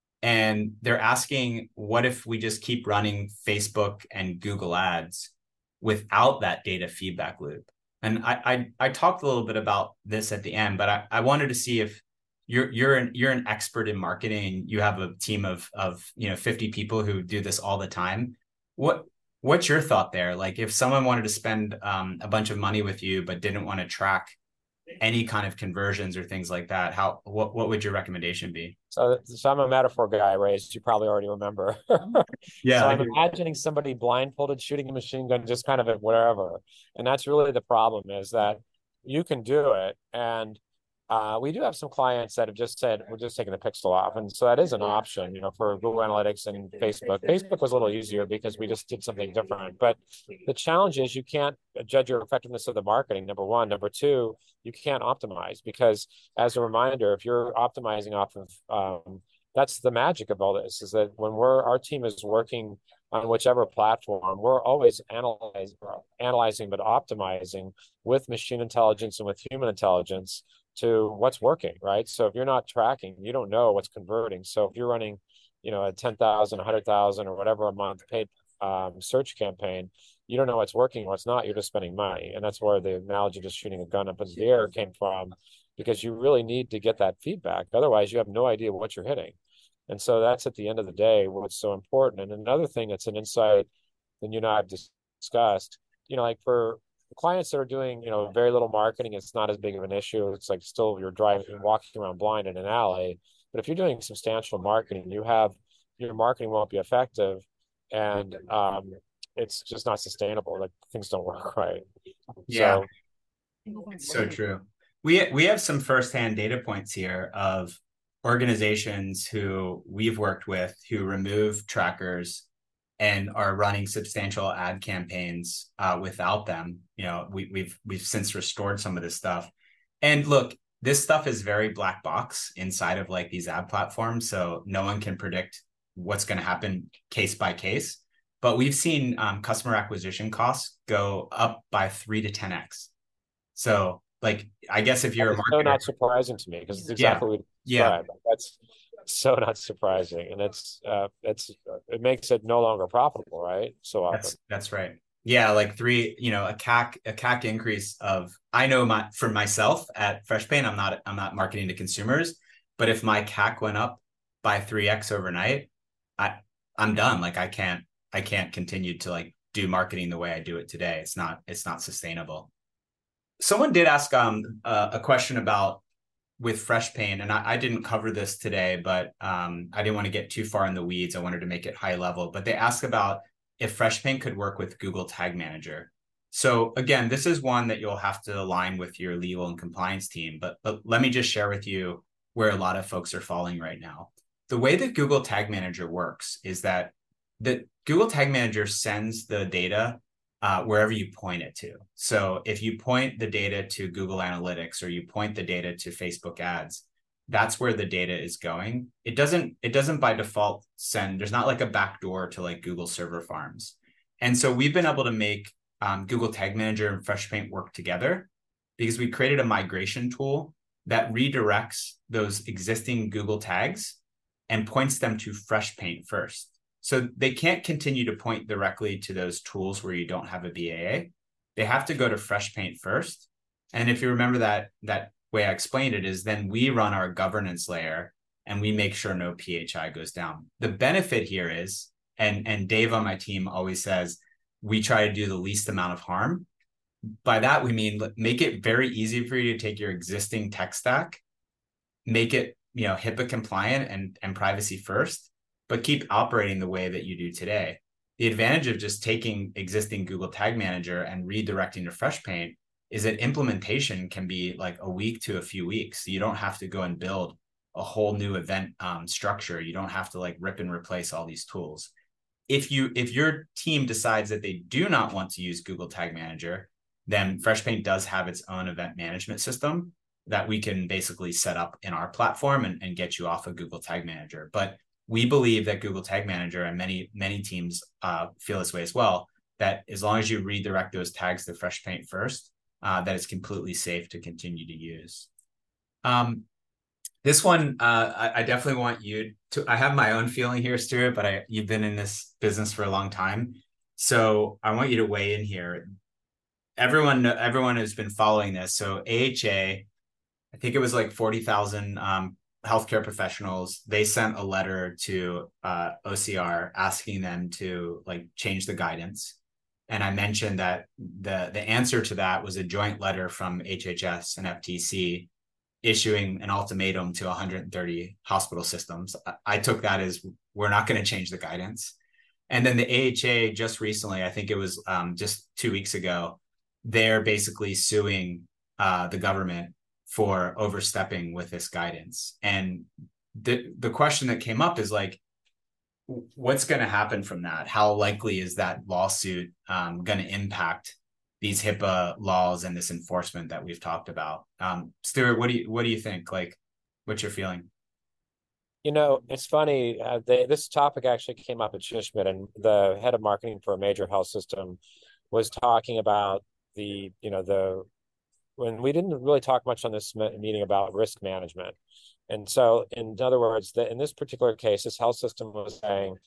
And they're asking, what if we just keep running Facebook and Google ads without that data feedback loop. And I talked a little bit about this at the end, but I wanted to see if you're an expert in marketing. You have a team of 50 people who do this all the time. What's your thought there? Like if someone wanted to spend a bunch of money with you but didn't want to track any kind of conversions or things like that, what would your recommendation be? So I'm a metaphor guy, Ray, as you probably already remember. Yeah, So I I'm hear you. imagining somebody blindfolded shooting a machine gun just kind of at wherever. And that's really the problem, is that you can do it. And we do have some clients that have just said, we're just taking the pixel off. And so that is an option, for Google Analytics and Facebook. Facebook was a little easier because we just did something different. But the challenge is you can't judge your effectiveness of the marketing, number one. Number two, you can't optimize because, as a reminder, if you're optimizing off of that's the magic of all this, is that when our team is working on whichever platform, we're always analyzing but optimizing with machine intelligence and with human intelligence to what's working, right? So if you're not tracking, you don't know what's converting. So if you're running, a 10,000, 100,000 or whatever a month paid search campaign, you don't know what's working, what's not. You're just spending money. And that's where the analogy of just shooting a gun up into the air came from, because you really need to get that feedback. Otherwise, you have no idea what you're hitting. And so that's at the end of the day what's so important. And another thing that's an insight that you and I have discussed, like for clients that are doing, very little marketing, it's not as big of an issue. It's like still you're driving and walking around blind in an alley. But if you're doing substantial marketing, your marketing won't be effective, and it's just not sustainable. Like things don't work right. Yeah, So so true. We have some firsthand data points here of organizations who we've worked with who remove trackers and are running substantial ad campaigns without them. We've since restored some of this stuff. And look, this stuff is very black box inside of like these ad platforms, so no one can predict what's going to happen case by case. But we've seen customer acquisition costs go up by 3 to 10x. So, like, I guess if that you're a is so marketer, not surprising to me, because it's yeah, exactly what you yeah, described. That's so not surprising, and it makes it no longer profitable, right? So often. that's right. Yeah, like a CAC increase of, I know for myself at FreshPaint, I'm not marketing to consumers, but if my CAC went up by 3x overnight, I I'm done. Like I can't continue to like do marketing the way I do it today. It's not sustainable. Someone did ask a question about with FreshPaint, and I didn't cover this today, but I didn't want to get too far in the weeds. I wanted to make it high level. But they asked about if FreshPaint could work with Google Tag Manager. So again, this is one that you'll have to align with your legal and compliance team. But let me just share with you where a lot of folks are falling right now. The way that Google Tag Manager works is that the Google Tag Manager sends the data wherever you point it to. So if you point the data to Google Analytics or you point the data to Facebook ads, that's where the data is going. It doesn't by default send, there's not like a backdoor to like Google server farms. And so we've been able to make Google Tag Manager and FreshPaint work together because we created a migration tool that redirects those existing Google tags and points them to FreshPaint first. So they can't continue to point directly to those tools where you don't have a BAA. They have to go to FreshPaint first. And if you remember that way I explained it is then we run our governance layer and we make sure no PHI goes down. The benefit here is, and Dave on my team always says, we try to do the least amount of harm. By that, we mean make it very easy for you to take your existing tech stack, make it HIPAA compliant and privacy first, but keep operating the way that you do today. The advantage of just taking existing Google Tag Manager and redirecting to FreshPaint is that implementation can be like a week to a few weeks. You don't have to go and build a whole new event structure. You don't have to like rip and replace all these tools. If your team decides that they do not want to use Google Tag Manager, then FreshPaint does have its own event management system that we can basically set up in our platform and get you off of Google Tag Manager. But we believe that Google Tag Manager, and many teams feel this way as well, that as long as you redirect those tags to FreshPaint first, that it's completely safe to continue to use. This one, I definitely want you to, I have my own feeling here, Stuart, but you've been in this business for a long time. So I want you to weigh in here. Everyone has been following this. So AHA, I think it was like 40,000 healthcare professionals. They sent a letter to OCR asking them to like change the guidance. And I mentioned that the answer to that was a joint letter from HHS and FTC issuing an ultimatum to 130 hospital systems. I took that as we're not going to change the guidance. And then the AHA just recently, I think it was just 2 weeks ago, they're basically suing the government for overstepping with this guidance. And the question that came up is like, what's going to happen from that? How likely is that lawsuit going to impact these HIPAA laws and this enforcement that we've talked about? Stuart, what do you think? Like, what's your feeling? It's funny. This topic actually came up at Shishmit, and the head of marketing for a major health system was talking about the when we didn't really talk much on this meeting about risk management. And so, in other words, in this particular case, this health system was saying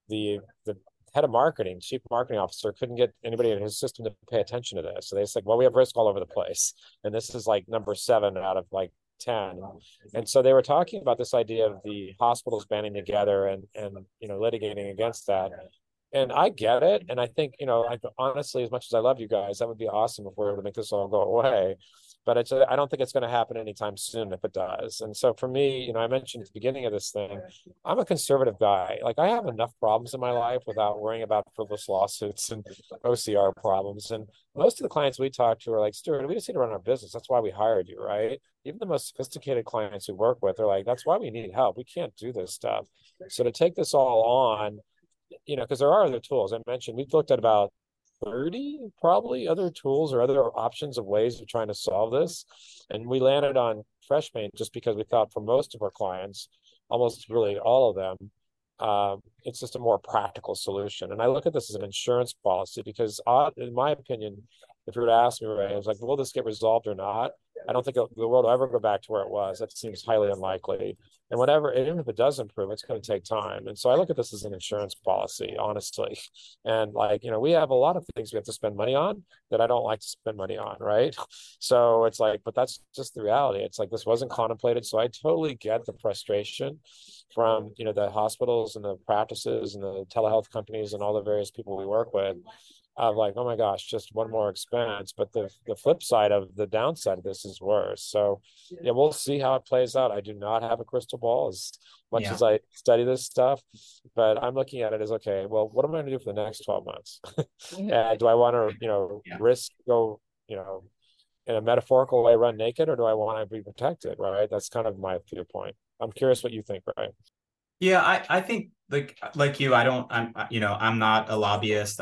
the head of marketing, chief marketing officer, couldn't get anybody in his system to pay attention to this. So they said, well, we have risk all over the place. And this is like number 7 out of like 10. And so they were talking about this idea of the hospitals banding together and litigating against that. And I get it. And I think, honestly, as much as I love you guys, that would be awesome if we were able to make this all go away. But I don't think it's going to happen anytime soon if it does. And so for me, I mentioned at the beginning of this thing, I'm a conservative guy. Like I have enough problems in my life without worrying about frivolous lawsuits and OCR problems. And most of the clients we talk to are like, Stuart, we just need to run our business. That's why we hired you, right? Even the most sophisticated clients we work with are like, that's why we need help. We can't do this stuff. So to take this all on, because there are other tools. I mentioned we've looked at about 30 probably other tools or other options of ways of trying to solve this. And we landed on FreshPaint just because we thought for most of our clients, almost really all of them, it's just a more practical solution. And I look at this as an insurance policy because, in my opinion, if you were to ask me, right, I was like, will this get resolved or not? I don't think the world will ever go back to where it was. That seems highly unlikely. And even if it does improve, it's going to take time. And so I look at this as an insurance policy, honestly. And we have a lot of things we have to spend money on that I don't like to spend money on, right? So it's like, but that's just the reality. It's like this wasn't contemplated. So I totally get the frustration from the hospitals and the practices and the telehealth companies and all the various people we work with of like, oh my gosh, just one more expense. But the flip side of the downside of this is worse. So yeah, we'll see how it plays out. I do not have a crystal ball as much Yeah. as I study this stuff, but I'm looking at it as, okay, well, what am I going to do for the next 12 months? Do I want to, Yeah. risk go, in a metaphorical way, run naked, or do I want to be protected? Right. That's kind of my viewpoint. I'm curious what you think, right? Yeah, I think like you, I'm not a lobbyist.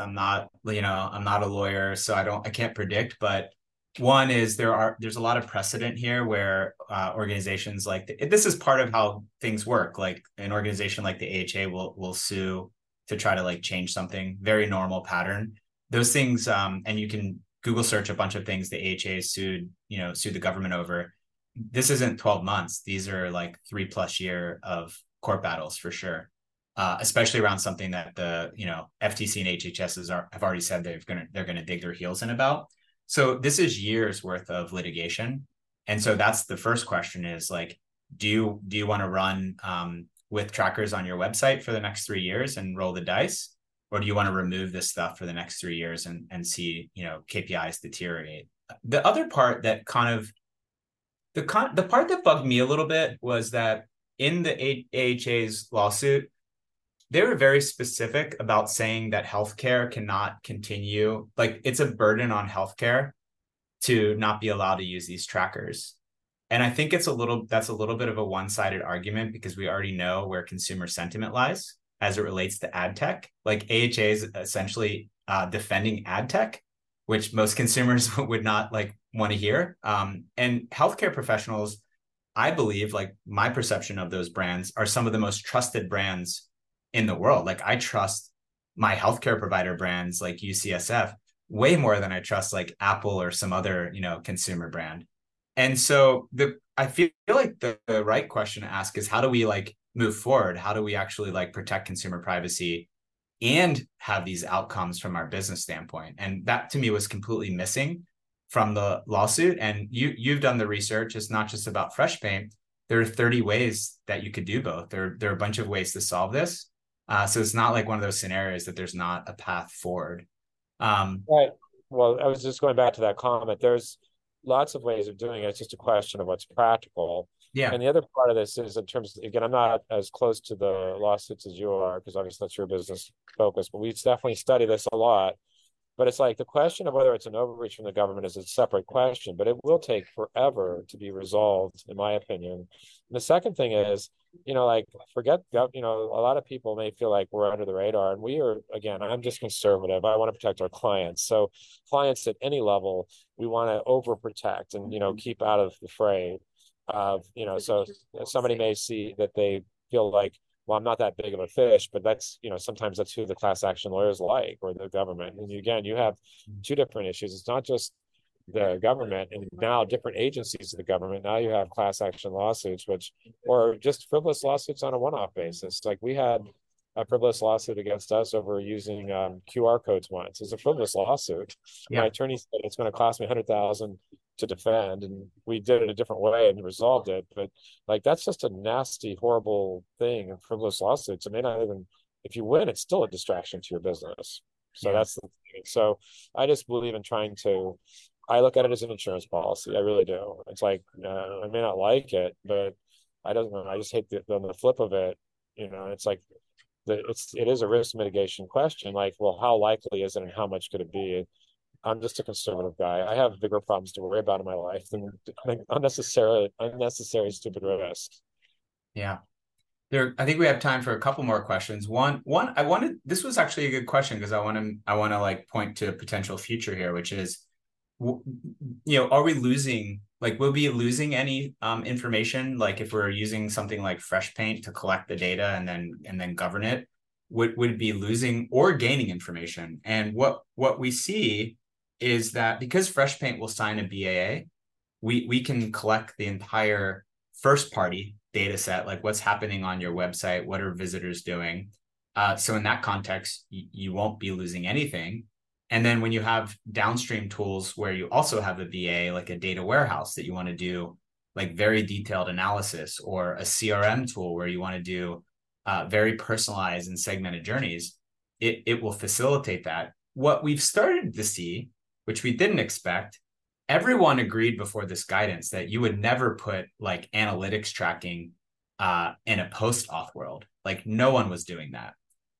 I'm not a lawyer, so I can't predict. But one is there's a lot of precedent here where organizations this is part of how things work. Like an organization like the AHA will sue to try to like change something. Very normal pattern. Those things, and you can Google search a bunch of things the AHA sued the government over. This isn't 12 months. These are like 3+ year of court battles for sure, especially around something that the FTC and HHS have already said they're gonna dig their heels in about. So this is years worth of litigation, and so that's the first question is like, do you want to run with trackers on your website for the next 3 years and roll the dice, or do you want to remove this stuff for the next 3 years and see KPIs deteriorate? The other part that kind of the part that bugged me a little bit was that in the AHA's lawsuit, they were very specific about saying that healthcare cannot continue. Like it's a burden on healthcare to not be allowed to use these trackers. And I think that's a little bit of a one-sided argument because we already know where consumer sentiment lies as it relates to ad tech. Like AHA is essentially defending ad tech, which most consumers would not like want to hear. And healthcare professionals, I believe, like my perception of those brands are some of the most trusted brands in the world. Like I trust my healthcare provider brands like UCSF way more than I trust like Apple or some other, consumer brand. And so I feel like the right question to ask is how do we like move forward? How do we actually like protect consumer privacy and have these outcomes from our business standpoint. And that to me was completely missing from the lawsuit. And you've done the research. It's not just about Freshpaint. There are 30 ways that you could do both. There are a bunch of ways to solve this. So it's not like one of those scenarios that there's not a path forward. Right. Well, I was just going back to that comment. There's lots of ways of doing it. It's just a question of what's practical. Yeah. And the other part of this is in terms of, again, I'm not as close to the lawsuits as you are, because obviously that's your business focus, but we definitely study this a lot. But it's like the question of whether it's an overreach from the government is a separate question, but it will take forever to be resolved, in my opinion. And the second thing is, like forget, a lot of people may feel like we're under the radar, and we are, again, I'm just conservative. I want to protect our clients. So clients at any level, we want to overprotect and, keep out of the fray of, so somebody may see that they feel like, well, I'm not that big of a fish, but that's, sometimes that's who the class action lawyers like, or the government. And again, you have two different issues. It's not just the government and now different agencies of the government. Now you have class action lawsuits, or just frivolous lawsuits on a one-off basis. Like we had a frivolous lawsuit against us over using QR codes once. It's a frivolous lawsuit. Yeah. My attorney said it's going to cost me 100,000 to defend, and we did it a different way and resolved it. But like that's just a nasty, horrible thing. And frivolous lawsuits, it may not even, if you win, it's still a distraction to your business. So Yeah. that's the thing. So I just believe in trying to. I look at it as an insurance policy. I really do. It's like I may not like it, but I don't. I just hate on the flip of it. It's like it is a risk mitigation question. Like, well, how likely is it, and how much could it be? I'm just a conservative guy. I have bigger problems to worry about in my life than unnecessary stupid risks. Yeah. I think we have time for a couple more questions. This was actually a good question because I want to like point to a potential future here, which is, are we losing, like, will we be losing any information? Like if we're using something like Freshpaint to collect the data and then govern it, would it be losing or gaining information? And what we see is that because Freshpaint will sign a BAA, we can collect the entire first party data set, like what's happening on your website, what are visitors doing. So in that context, you won't be losing anything. And then when you have downstream tools where you also have a BA, like a data warehouse that you want to do like very detailed analysis, or a CRM tool where you want to do very personalized and segmented journeys, it will facilitate that. What we've started to see, which we didn't expect, everyone agreed before this guidance that you would never put like analytics tracking in a post auth world. Like no one was doing that.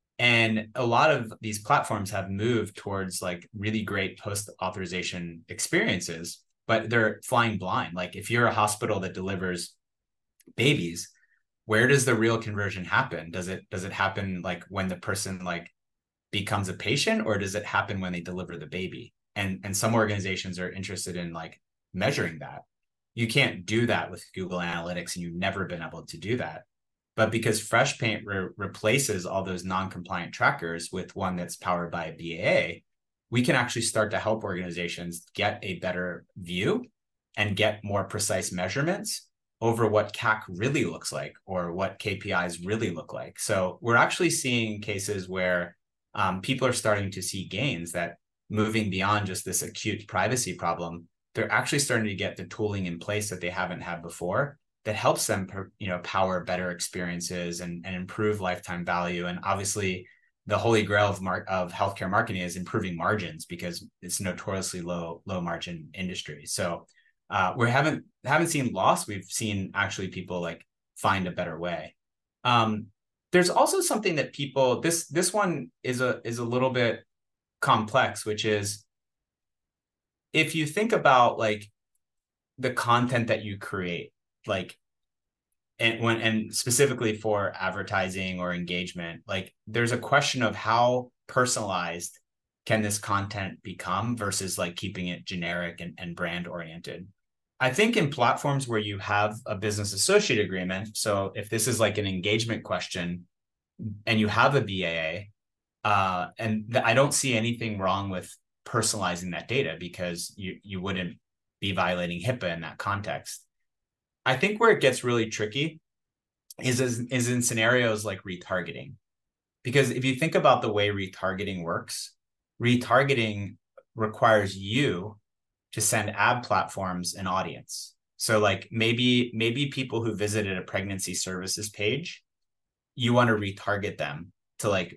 And a lot of these platforms have moved towards like really great post authorization experiences, but they're flying blind. Like if you're a hospital that delivers babies, where does the real conversion happen? Does it happen like when the person like becomes a patient, or does it happen when they deliver the baby? And some organizations are interested in like measuring that. You can't do that with Google Analytics, and you've never been able to do that. But because Freshpaint replaces all those non-compliant trackers with one that's powered by a BAA, we can actually start to help organizations get a better view and get more precise measurements over what CAC really looks like, or what KPIs really look like. So we're actually seeing cases where people are starting to see gains, that moving beyond just this acute privacy problem, they're actually starting to get the tooling in place that they haven't had before, that helps them, power better experiences and improve lifetime value. And obviously, the holy grail of healthcare marketing is improving margins, because it's notoriously low margin industry. So we haven't seen loss. We've seen actually people like find a better way. There's also something that people, this one is a little bit complex, which is, if you think about like the content that you create, like, and specifically for advertising or engagement, like there's a question of how personalized can this content become versus like keeping it generic and brand oriented. I think in platforms where you have a business associate agreement, so if this is like an engagement question and you have a BAA, I don't see anything wrong with personalizing that data, because you wouldn't be violating HIPAA in that context. I think where it gets really tricky is in scenarios like retargeting. Because if you think about the way retargeting works, retargeting requires you to send ad platforms an audience. So like maybe people who visited a pregnancy services page, you want to retarget them to like,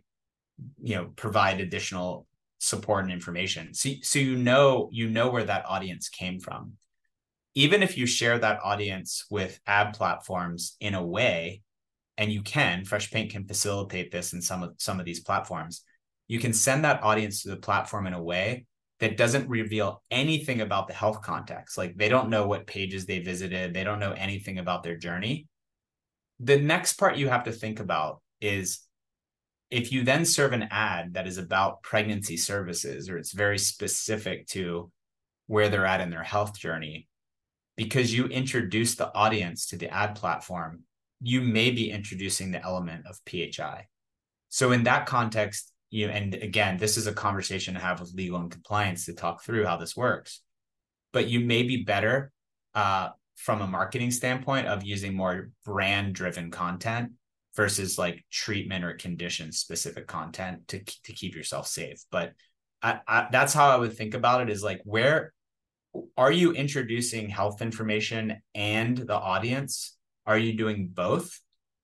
provide additional support and information. So you know where that audience came from. Even if you share that audience with ad platforms in a way, and Freshpaint can facilitate this in some of these platforms. You can send that audience to the platform in a way that doesn't reveal anything about the health context. Like they don't know what pages they visited. They don't know anything about their journey. The next part you have to think about is if you then serve an ad that is about pregnancy services, or it's very specific to where they're at in their health journey, because you introduce the audience to the ad platform, you may be introducing the element of PHI. So in that context, and again, this is a conversation to have with legal and compliance to talk through how this works, but you may be better from a marketing standpoint of using more brand driven content versus like treatment or condition specific content to keep yourself safe. But that's how I would think about it, is like, where are you introducing health information and the audience? Are you doing both?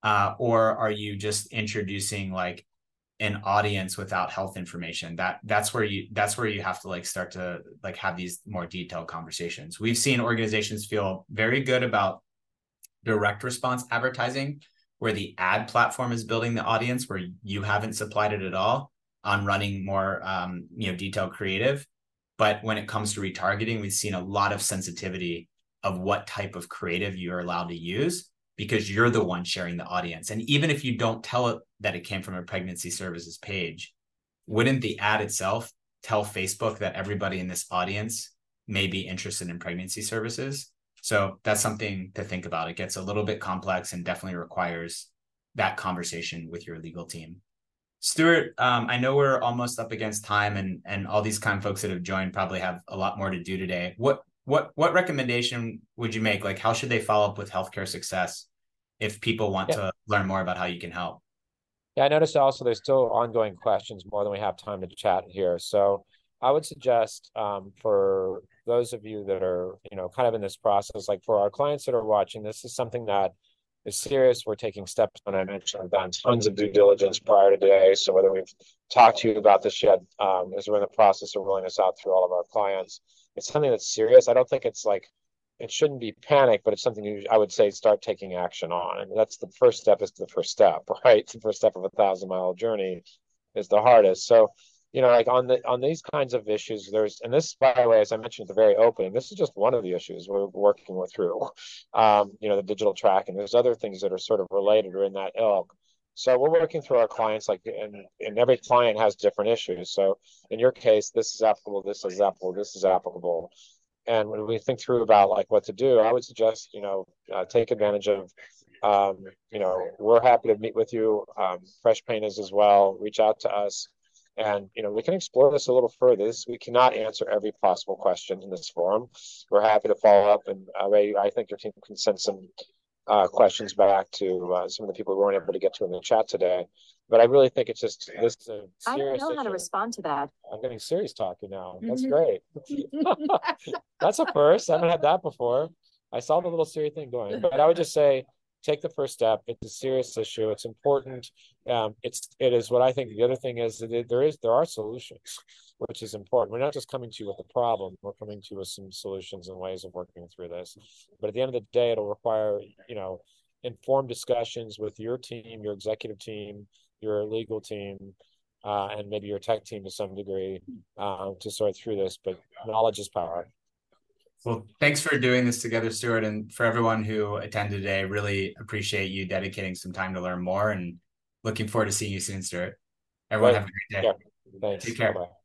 Or are you just introducing like an audience without health information? That's where you have to like start to like have these more detailed conversations. We've seen organizations feel very good about direct response advertising, where the ad platform is building the audience, where you haven't supplied it at all, on running more detailed creative. But when it comes to retargeting, we've seen a lot of sensitivity of what type of creative you're allowed to use, because you're the one sharing the audience. And even if you don't tell it that it came from a pregnancy services page, wouldn't the ad itself tell Facebook that everybody in this audience may be interested in pregnancy services? So that's something to think about. It gets a little bit complex and definitely requires that conversation with your legal team. Stuart, I know we're almost up against time, and all these kind of folks that have joined probably have a lot more to do today. What recommendation would you make? Like, how should they follow up with Healthcare Success if people want to learn more about how you can help? Yeah, I noticed also there's still ongoing questions, more than we have time to chat here. So I would suggest for those of you that are, kind of in this process, like for our clients that are watching, this is something that is serious. We're taking steps. When I mentioned, I've done tons of due diligence prior to today. So whether we've talked to you about this yet, as we're in the process of rolling this out through all of our clients, it's something that's serious. I don't think it's like, it shouldn't be panic, but it's something I would say start taking action on. And that's the first step, is the first step, right? The first step of 1,000-mile journey is the hardest. So, like on these kinds of issues, and this, by the way, as I mentioned at the very opening, this is just one of the issues we're working with through, the digital tracking. There's other things that are sort of related or in that ilk. So we're working through our clients, and every client has different issues. So in your case, this is applicable, this is applicable, this is applicable. And when we think through about like what to do, I would suggest, take advantage of, we're happy to meet with you. Freshpaint is as well. Reach out to us. And, we can explore this a little further. We cannot answer every possible question in this forum. We're happy to follow up. And Ray, I think your team can send some questions back to some of the people we weren't able to get to in the chat today. But I really think this is a serious I don't know issue. how to respond to that. I'm getting serious talking now. That's great. That's a first. I haven't had that before. I saw the little Siri thing going, but I would just say, take the first step. It's a serious issue. It's important. It is what I think. The other thing is that there are solutions, which is important. We're not just coming to you with a problem. We're coming to you with some solutions and ways of working through this. But at the end of the day, it'll require, informed discussions with your team, your executive team, your legal team, and maybe your tech team to some degree, to sort through this. But knowledge is power. Well, thanks for doing this together, Stuart. And for everyone who attended today, really appreciate you dedicating some time to learn more, and looking forward to seeing you soon, Stuart. Everyone have a great day. Yeah. Thanks. Take care. Bye-bye.